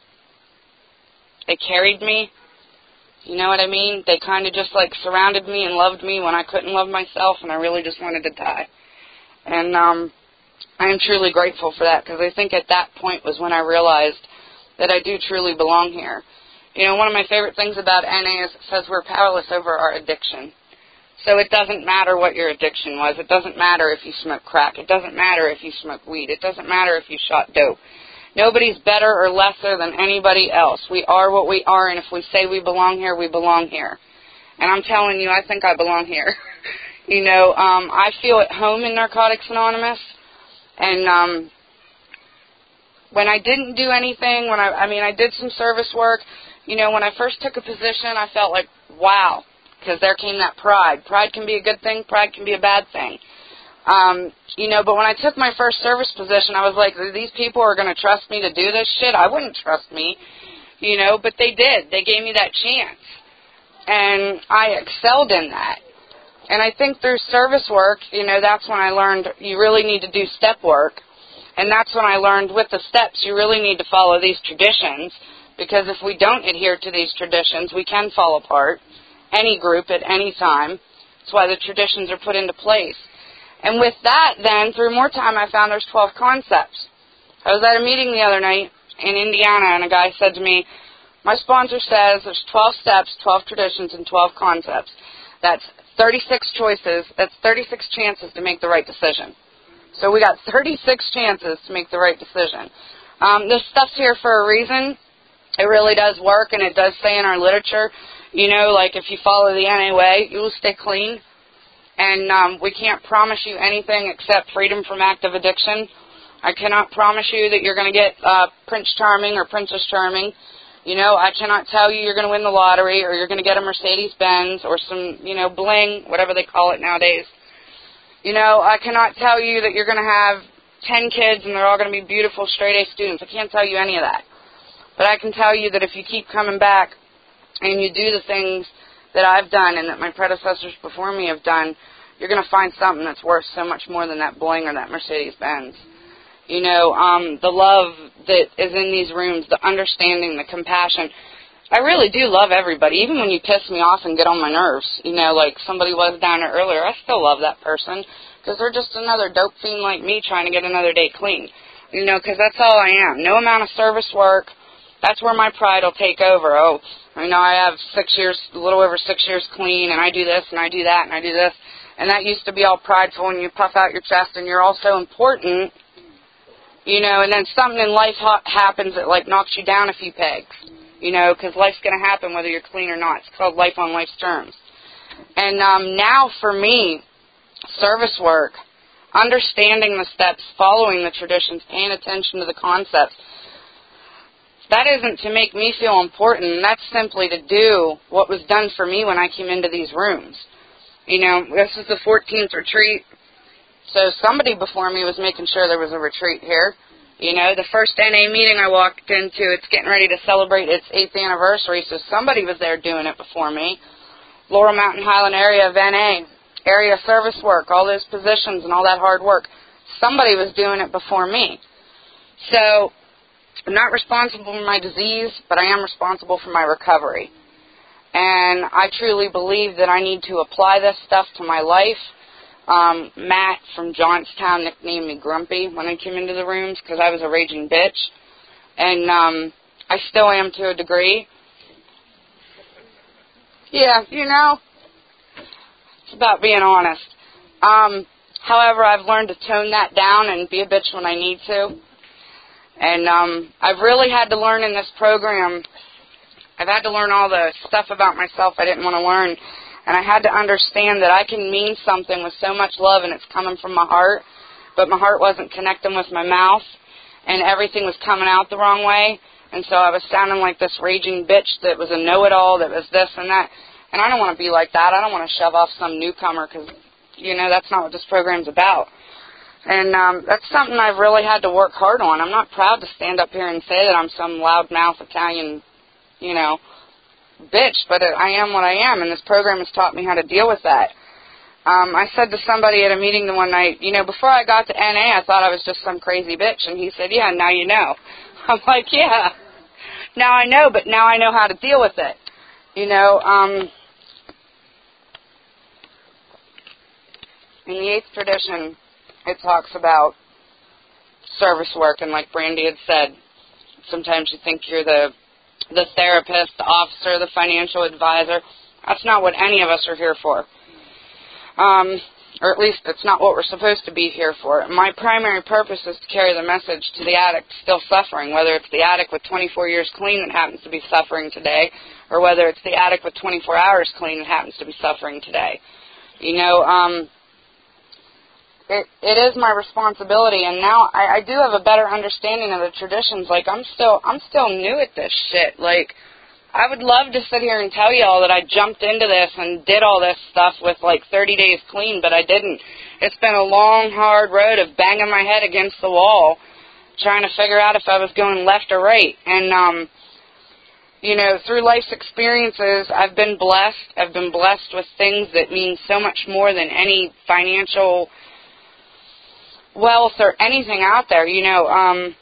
they carried me. You know what I mean? They kind of just, like, surrounded me and loved me when I couldn't love myself, and I really just wanted to die. And um, I am truly grateful for that, because I think at that point was when I realized that I do truly belong here. You know, one of my favorite things about N A is it says we're powerless over our addiction. So it doesn't matter what your addiction was. It doesn't matter if you smoke crack. It doesn't matter if you smoke weed. It doesn't matter if you shot dope. Nobody's better or lesser than anybody else. We are what we are, and if we say we belong here, we belong here. And I'm telling you, I think I belong here. You know, um, I feel at home in Narcotics Anonymous, and um, when I didn't do anything, when I, I mean, I did some service work. You know, when I first took a position, I felt like, wow, because there came that pride. Pride can be a good thing. Pride can be a bad thing. Um, you know, but when I took my first service position, I was like, these people are going to trust me to do this shit? I wouldn't trust me, you know, but they did. They gave me that chance, and I excelled in that. And I think through service work, you know, that's when I learned you really need to do step work, and that's when I learned with the steps you really need to follow these traditions, because if we don't adhere to these traditions, we can fall apart, any group at any time. That's why the traditions are put into place. And with that, then, through more time, I found there's twelve concepts. I was at a meeting the other night in Indiana, and a guy said to me, my sponsor says there's twelve steps, twelve traditions, and twelve concepts. That's thirty-six choices. That's thirty-six chances to make the right decision. So we got thirty-six chances to make the right decision. Um, this stuff's here for a reason. It really does work, and it does say in our literature, you know, like if you follow the N A way, you will stay clean. And um, we can't promise you anything except freedom from active addiction. I cannot promise you that you're going to get uh, Prince Charming or Princess Charming. You know, I cannot tell you you're going to win the lottery or you're going to get a Mercedes-Benz or some, you know, bling, whatever they call it nowadays. You know, I cannot tell you that you're going to have ten kids and they're all going to be beautiful straight-A students. I can't tell you any of that. But I can tell you that if you keep coming back and you do the things that I've done and that my predecessors before me have done, you're going to find something that's worth so much more than that bling or that Mercedes-Benz. You know, um, the love that is in these rooms, the understanding, the compassion. I really do love everybody, even when you piss me off and get on my nerves. You know, like somebody was down there earlier, I still love that person because they're just another dope fiend like me trying to get another day clean. You know, because that's all I am. No amount of service work. That's where my pride will take over. Oh, you know, I have six years, a little over six years clean, and I do this, and I do that, and I do this. And that used to be all prideful, and you puff out your chest, and you're all so important, you know, and then something in life ha- happens that, like, knocks you down a few pegs, you know, because life's going to happen whether you're clean or not. It's called life on life's terms. And um, now, for me, service work, understanding the steps, following the traditions, paying attention to the concepts, that isn't to make me feel important. That's simply to do what was done for me when I came into these rooms. You know, this is the fourteenth retreat, so somebody before me was making sure there was a retreat here. You know, the first N A meeting I walked into, it's getting ready to celebrate its eighth anniversary, so somebody was there doing it before me. Laurel Mountain Highland area of N A, area service work, all those positions and all that hard work. Somebody was doing it before me. So I'm not responsible for my disease, but I am responsible for my recovery. And I truly believe that I need to apply this stuff to my life. Um, Matt from Johnstown nicknamed me Grumpy when I came into the rooms because I was a raging bitch. And um, I still am to a degree. Yeah, you know, it's about being honest. Um, however, I've learned to tone that down and be a bitch when I need to. And um, I've really had to learn in this program. I've had to learn all the stuff about myself I didn't want to learn. And I had to understand that I can mean something with so much love and it's coming from my heart, but my heart wasn't connecting with my mouth, and everything was coming out the wrong way. And so I was sounding like this raging bitch that was a know-it-all, that was this and that. And I don't want to be like that. I don't want to shove off some newcomer because, you know, that's not what this program's about. And um, that's something I've really had to work hard on. I'm not proud to stand up here and say that I'm some loudmouth Italian, you know, bitch, but I am what I am, and this program has taught me how to deal with that. Um, I said to somebody at a meeting the one night, you know, before I got to N A, I thought I was just some crazy bitch, and he said, yeah, now you know. I'm like, yeah, now I know, but now I know how to deal with it. You know, um, in the eighth tradition, it talks about service work, and like Brandy had said, sometimes you think you're the the therapist, the officer, the financial advisor. That's not what any of us are here for. Um, or at least it's not what we're supposed to be here for. My primary purpose is to carry the message to the addict still suffering, whether it's the addict with twenty-four years clean that happens to be suffering today, or whether it's the addict with twenty-four hours clean that happens to be suffering today. You know, um, It, it is my responsibility, and now I, I do have a better understanding of the traditions. Like, I'm still I'm still new at this shit. Like, I would love to sit here and tell you all that I jumped into this and did all this stuff with, like, thirty days clean, but I didn't. It's been a long, hard road of banging my head against the wall, trying to figure out if I was going left or right. And, um, you know, through life's experiences, I've been blessed. I've been blessed with things that mean so much more than any financial wealth or anything out there. You know, um,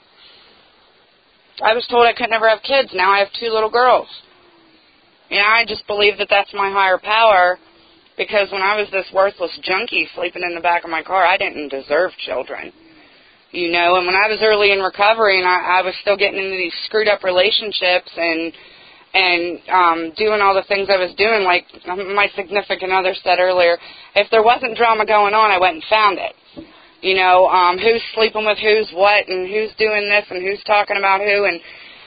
I was told I could never have kids. Now I have two little girls. You know, I just believe that that's my higher power, because when I was this worthless junkie sleeping in the back of my car, I didn't deserve children. You know, and when I was early in recovery and I, I was still getting into these screwed up relationships and and um, doing all the things I was doing, like my significant other said earlier, if there wasn't drama going on, I went and found it. You know, um, who's sleeping with who's what, and who's doing this, and who's talking about who, and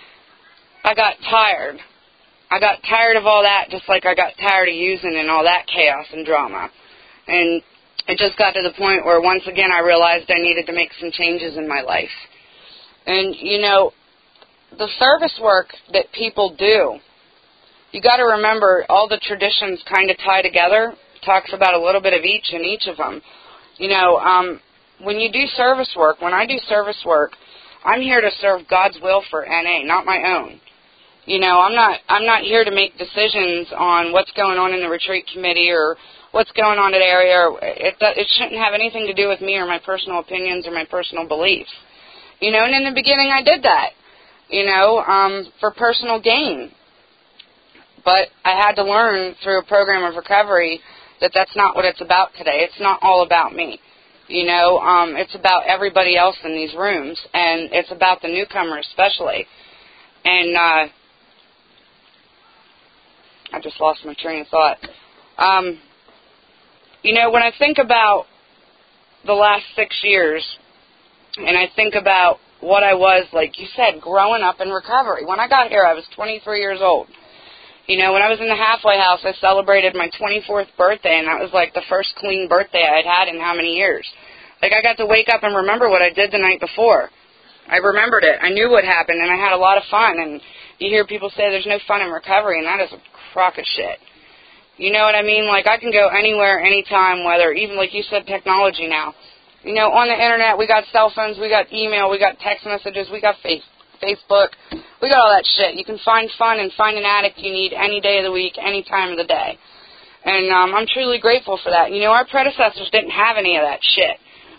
I got tired. I got tired of all that, just like I got tired of using and all that chaos and drama. And it just got to the point where once again I realized I needed to make some changes in my life. And, you know, the service work that people do, you got to remember all the traditions kind of tie together. It talks about a little bit of each in each of them. You know, um, when you do service work, when I do service work, I'm here to serve God's will for N A, not my own. You know, I'm not I'm not here to make decisions on what's going on in the retreat committee or what's going on at area. It, it shouldn't have anything to do with me or my personal opinions or my personal beliefs. You know, and in the beginning I did that, you know, um, for personal gain. But I had to learn through a program of recovery that that's not what it's about today. It's not all about me. You know, um, it's about everybody else in these rooms, and it's about the newcomer especially. And uh, I just lost my train of thought. Um, you know, when I think about the last six years, and I think about what I was, like you said, growing up in recovery. When I got here, I was twenty-three years old. You know, when I was in the halfway house, I celebrated my twenty-fourth birthday, and that was like the first clean birthday I had had in how many years. Like, I got to wake up and remember what I did the night before. I remembered it. I knew what happened, and I had a lot of fun. And you hear people say there's no fun in recovery, and that is a crock of shit. You know what I mean? Like, I can go anywhere, anytime, whether, even like you said, technology now. You know, on the Internet, we got cell phones, we got email, we got text messages, we got face. Facebook, we got all that shit. You can find fun and find an addict you need any day of the week, any time of the day. And um, I'm truly grateful for that. You know, our predecessors didn't have any of that shit.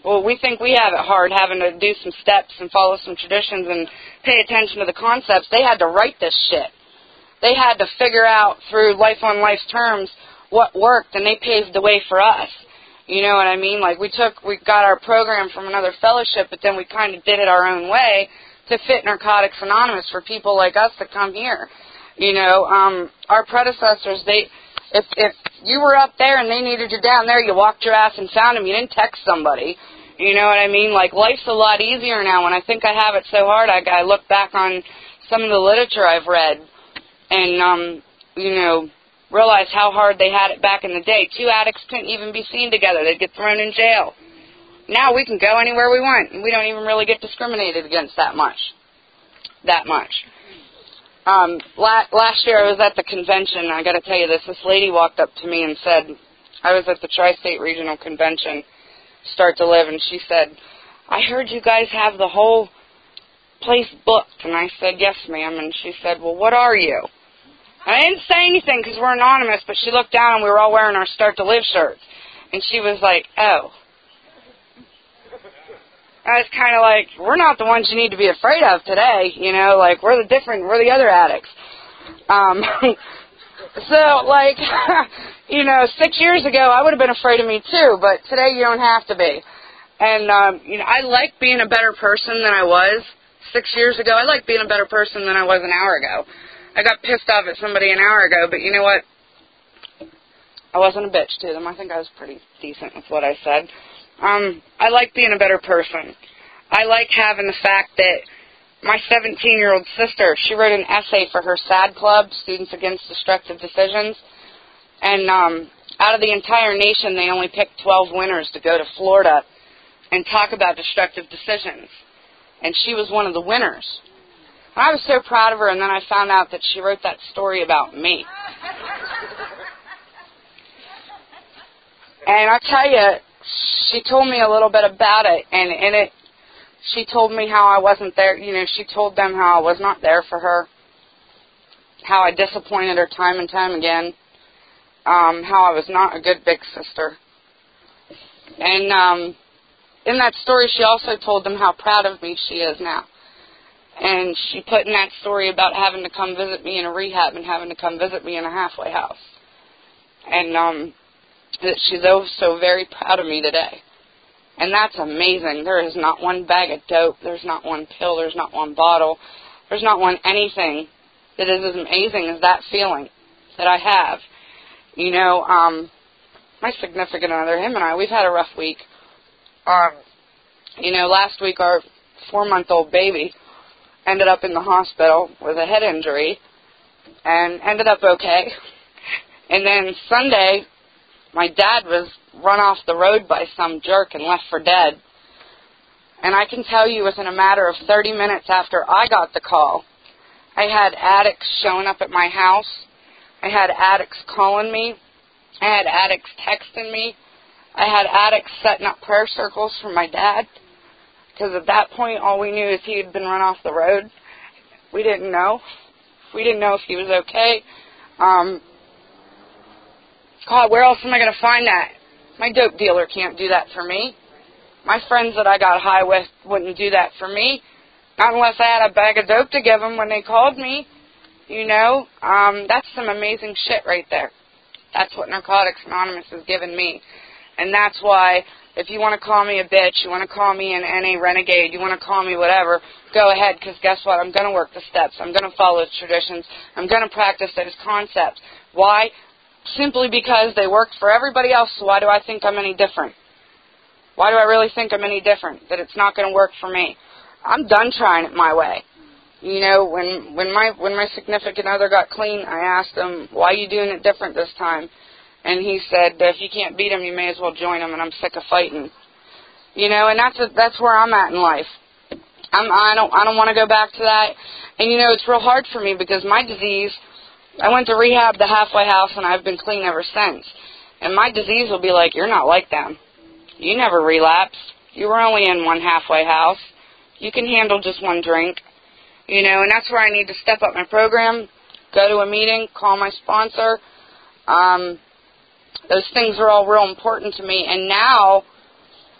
Well, we think we have it hard having to do some steps and follow some traditions and pay attention to the concepts. They had to write this shit. They had to figure out through life on life's terms what worked, and they paved the way for us. You know what I mean? Like, we took, we got our program from another fellowship, but then we kind of did it our own way to fit Narcotics Anonymous for people like us that come here. You know, um, our predecessors, they, if if you were up there and they needed you down there, you walked your ass and found them. You didn't text somebody. You know what I mean? Like, life's a lot easier now. When I think I have it so hard, I, I look back on some of the literature I've read and, um, you know, realize how hard they had it back in the day. Two addicts couldn't even be seen together. They'd get thrown in jail. Now we can go anywhere we want, and we don't even really get discriminated against that much. That much. Um, la- last year I was at the convention. I got to tell you this. This lady walked up to me and said, I was at the Tri-State Regional Convention, Start to Live, and she said, I heard you guys have the whole place booked. And I said, yes, ma'am. And she said, well, what are you? And I didn't say anything because we're anonymous, but she looked down and we were all wearing our Start to Live shirts. And she was like, oh. I was kind of like, we're not the ones you need to be afraid of today, you know, like, we're the different, we're the other addicts. Um, so, like, you know, six years ago, I would have been afraid of me too, but today you don't have to be. And, um, you know, I like being a better person than I was six years ago. I like being a better person than I was an hour ago. I got pissed off at somebody an hour ago, but you know what? I wasn't a bitch to them. I think I was pretty decent with what I said. Um, I like being a better person. I like having the fact that my seventeen-year-old sister, she wrote an essay for her SAD Club, Students Against Destructive Decisions, and um, out of the entire nation, they only picked twelve winners to go to Florida and talk about destructive decisions, and she was one of the winners. And I was so proud of her, and then I found out that she wrote that story about me. And I tell you, she told me a little bit about it, and in it, she told me how I wasn't there. You know, she told them how I was not there for her, how I disappointed her time and time again, um, how I was not a good big sister. And um, in that story, she also told them how proud of me she is now. And she put in that story about having to come visit me in a rehab and having to come visit me in a halfway house. And um, that she's oh so very proud of me today. And that's amazing. There is not one bag of dope. There's not one pill. There's not one bottle. There's not one anything that is as amazing as that feeling that I have. You know, um, my significant other, him and I, we've had a rough week. Um, you know, last week our four-month-old baby ended up in the hospital with a head injury and ended up okay. And then Sunday, my dad was run off the road by some jerk and left for dead. And I can tell you within a matter of thirty minutes after I got the call, I had addicts showing up at my house. I had addicts calling me. I had addicts texting me. I had addicts setting up prayer circles for my dad. Because at that point, all we knew is he had been run off the road. We didn't know. We didn't know if he was okay. Um, God, where else am I going to find that? My dope dealer can't do that for me. My friends that I got high with wouldn't do that for me. Not unless I had a bag of dope to give them when they called me. You know, um, that's some amazing shit right there. That's what Narcotics Anonymous has given me. And that's why, if you want to call me a bitch, you want to call me an N A renegade, you want to call me whatever, go ahead, because guess what? I'm going to work the steps. I'm going to follow the traditions. I'm going to practice those concepts. Why? Simply because they worked for everybody else, so why do I think I'm any different? Why do I really think I'm any different? That it's not going to work for me. I'm done trying it my way. You know, when when my when my significant other got clean, I asked him, why are you doing it different this time? And he said, if you can't beat them, you may as well join them, and I'm sick of fighting. You know, and that's a, that's where I'm at in life. I'm, I don't I don't want to go back to that. And, you know, it's real hard for me because my disease, I went to rehab, the halfway house, and I've been clean ever since. And my disease will be like, you're not like them. You never relapsed. You were only in one halfway house. You can handle just one drink. You know, and that's where I need to step up my program, go to a meeting, call my sponsor. Um, those things are all real important to me. And now,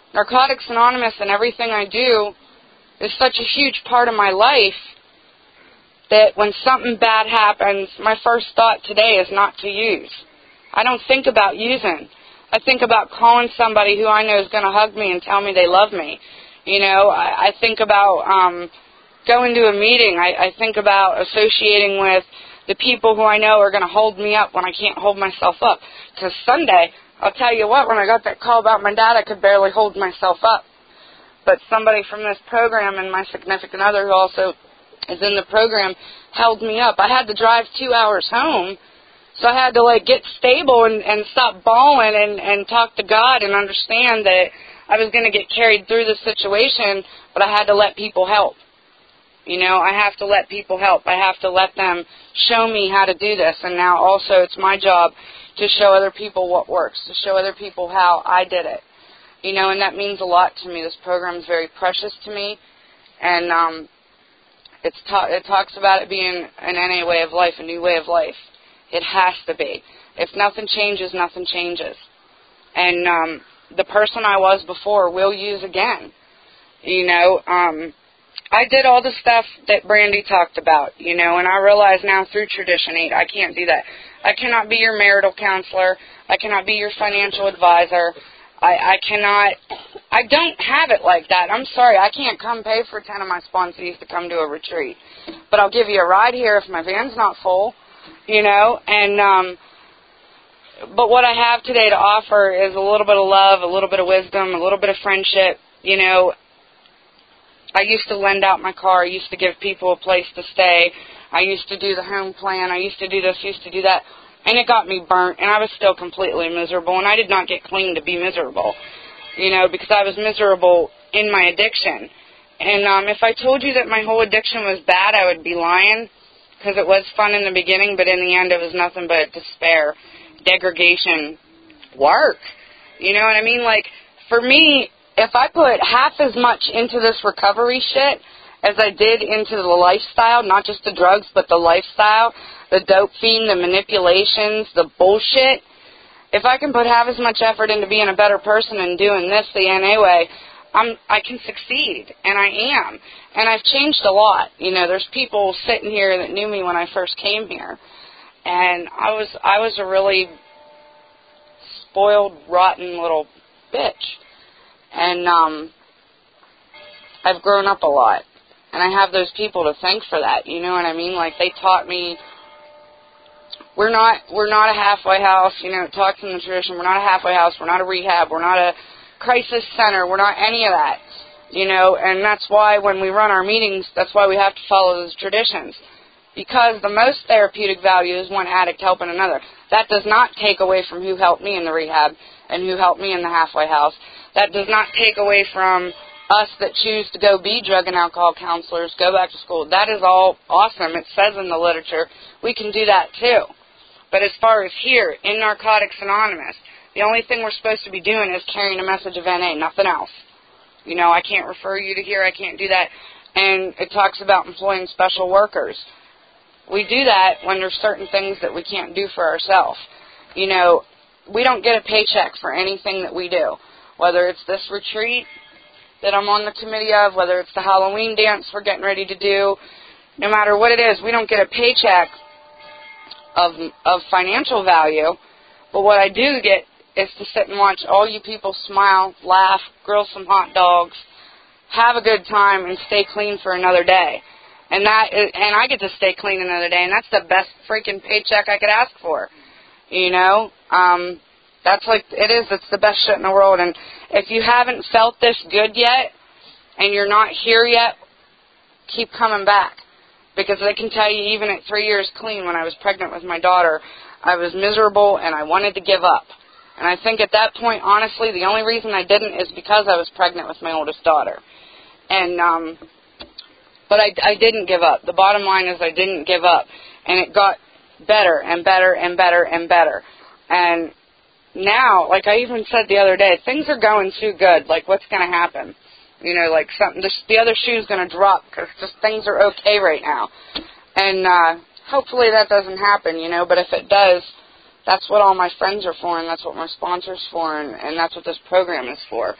Narcotics Anonymous and everything I do is such a huge part of my life that when something bad happens, my first thought today is not to use. I don't think about using. I think about calling somebody who I know is going to hug me and tell me they love me. You know, I, I think about um, going to a meeting. I, I think about associating with the people who I know are going to hold me up when I can't hold myself up. Because Sunday, I'll tell you what, when I got that call about my dad, I could barely hold myself up. But somebody from this program and my significant other who also is in the program held me up. I had to drive two hours home, so I had to, like, get stable and, and stop bawling and, and talk to God and understand that I was going to get carried through the situation, but I had to let people help. You know, I have to let people help. I have to let them show me how to do this. And now also it's my job to show other people what works, to show other people how I did it. You know, and that means a lot to me. This program is very precious to me. And um, it's ta- it talks about it being an N A way of life, a new way of life. It has to be. If nothing changes, nothing changes. And um, the person I was before will use again. You know, um... I did all the stuff that Brandy talked about, you know, and I realize now through Tradition eight, I can't do that. I cannot be your marital counselor. I cannot be your financial advisor. I, I cannot, I don't have it like that. I'm sorry, I can't come pay for ten of my sponsees to come to a retreat. But I'll give you a ride here if my van's not full, you know, and, um, but what I have today to offer is a little bit of love, a little bit of wisdom, a little bit of friendship, you know. I used to lend out my car. I used to give people a place to stay. I used to do the home plan. I used to do this, used to do that. And it got me burnt, and I was still completely miserable. And I did not get clean to be miserable, you know, because I was miserable in my addiction. And um, if I told you that my whole addiction was bad, I would be lying, because it was fun in the beginning, but in the end it was nothing but despair, degradation, work. You know what I mean? Like, for me, if I put half as much into this recovery shit as I did into the lifestyle, not just the drugs, but the lifestyle, the dope fiend, the manipulations, the bullshit, if I can put half as much effort into being a better person and doing this the N A way, I'm, I can succeed, and I am. And I've changed a lot. You know, there's people sitting here that knew me when I first came here, and I was I was a really spoiled, rotten little bitch. And um, I've grown up a lot. And I have those people to thank for that. You know what I mean? Like, they taught me, we're not we're not a halfway house. You know, it talks in the tradition. We're not a halfway house. We're not a rehab. We're not a crisis center. We're not any of that. You know, and that's why when we run our meetings, that's why we have to follow those traditions. Because the most therapeutic value is one addict helping another. That does not take away from who helped me in the rehab and who helped me in the halfway house. That does not take away from us that choose to go be drug and alcohol counselors, go back to school. That is all awesome. It says in the literature we can do that too. But as far as here, in Narcotics Anonymous, the only thing we're supposed to be doing is carrying a message of N A, nothing else. You know, I can't refer you to here, I can't do that. And it talks about employing special workers. We do that when there's certain things that we can't do for ourselves. You know, we don't get a paycheck for anything that we do. Whether it's this retreat that I'm on the committee of, whether it's the Halloween dance we're getting ready to do, no matter what it is, we don't get a paycheck of of financial value. But what I do get is to sit and watch all you people smile, laugh, grill some hot dogs, have a good time, and stay clean for another day. And that is, and I get to stay clean another day, and that's the best freaking paycheck I could ask for. You know, um, that's like, it is, it's the best shit in the world. And if you haven't felt this good yet, and you're not here yet, keep coming back. Because I can tell you, even at three years clean, when I was pregnant with my daughter, I was miserable and I wanted to give up. And I think at that point, honestly, the only reason I didn't is because I was pregnant with my oldest daughter. And, um, but I, I didn't give up. The bottom line is I didn't give up. And it got better and better and better and better. And now, like I even said the other day, things are going too good. Like, what's going to happen? You know, like something, the, the other shoe's going to drop because just things are okay right now. And uh, hopefully that doesn't happen, you know, but if it does, that's what all my friends are for, and that's what my sponsors for, and, and that's what this program is for.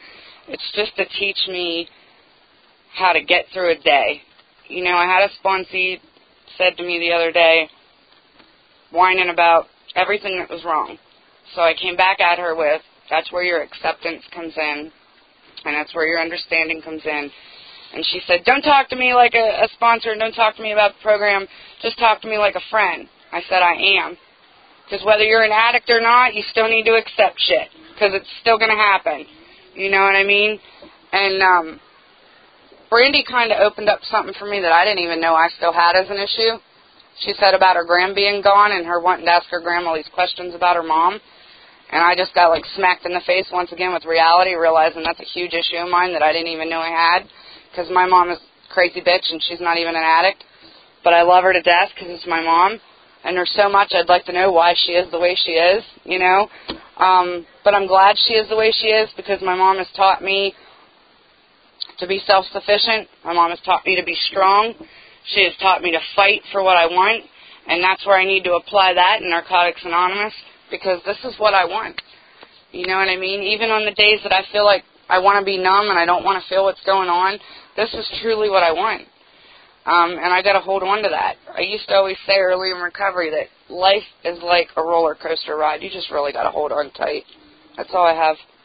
It's just to teach me how to get through a day. You know, I had a sponsee said to me the other day, whining about everything that was wrong. So I came back at her with, that's where your acceptance comes in, and that's where your understanding comes in. And she said, don't talk to me like a, a sponsor, don't talk to me about the program, just talk to me like a friend. I said, I am. Because whether you're an addict or not, you still need to accept shit, because it's still going to happen. You know what I mean? And um, Brandy kind of opened up something for me that I didn't even know I still had as an issue. She said about her gram being gone and her wanting to ask her gram all these questions about her mom. And I just got, like, smacked in the face once again with reality, realizing that's a huge issue of mine that I didn't even know I had. Because my mom is a crazy bitch and she's not even an addict. But I love her to death because it's my mom. And there's so much I'd like to know why she is the way she is, you know. Um, but I'm glad she is the way she is because my mom has taught me to be self-sufficient. My mom has taught me to be strong. She has taught me to fight for what I want, and that's where I need to apply that in Narcotics Anonymous, because this is what I want. You know what I mean? Even on the days that I feel like I want to be numb and I don't want to feel what's going on, this is truly what I want. Um, and I got to hold on to that. I used to always say early in recovery that life is like a roller coaster ride. You just really got to hold on tight. That's all I have.